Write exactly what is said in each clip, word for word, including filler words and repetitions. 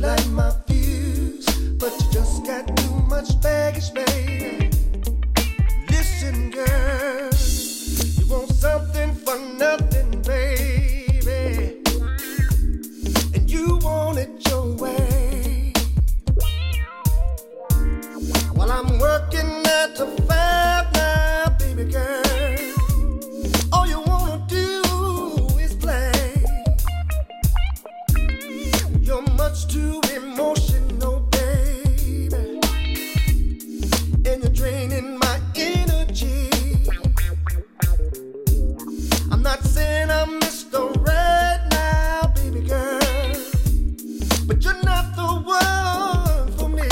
light my fuse, but you just got too much baggage, baby. Listen, girl, you want something for nothing, baby, and you want it your way. While I'm working nine to five now, baby girl, all you wanna do is play. You're much too emotional, baby, and you're draining my energy. I'm not saying I'm Mister Right now, baby girl, but you're not the one for me.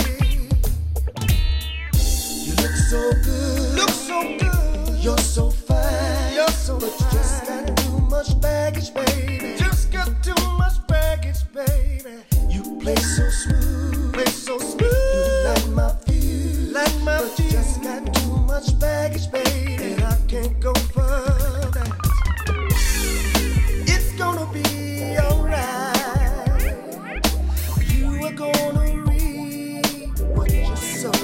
You look so good, look so good. You're so fine, you're so but you just got too much baggage, baby. Just got too much baggage, baby. You play so smooth, play so smooth. You light my fuse, light my but fuse. You just got too much baggage, baby, and I can't go further. It's gonna be alright. You are gonna reap what you sow.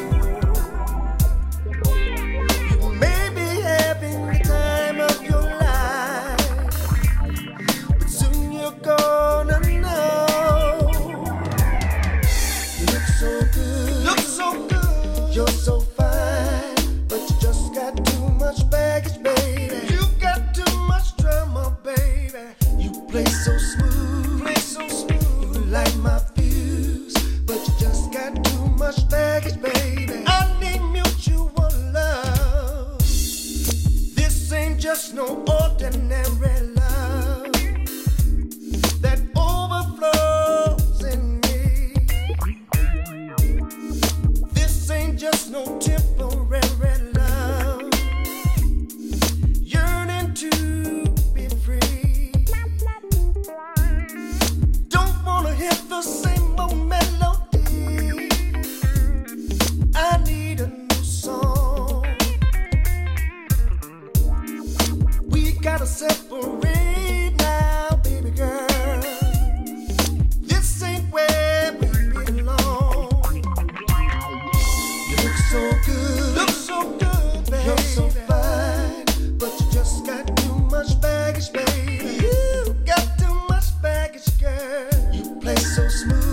You may be having the time of your life, but soon you're gonna know. You look so good, look so good. You're so fine, but you just got too much baggage, baby. You got too much drama, baby. You play so smooth, play so smooth. You light my fuse, but you just got too much baggage, baby. I need mutual love. This ain't just no ordinary love that overflows in me. This ain't just no temporary love, yearning to be free. Don't wanna hear the same old melody. I need a new song. We gotta separate now, baby girl. This ain't where we belong. You look so good, look so good, baby. You're so fine, but you just got too much baggage, baby. You got too much baggage, girl. You play so smooth.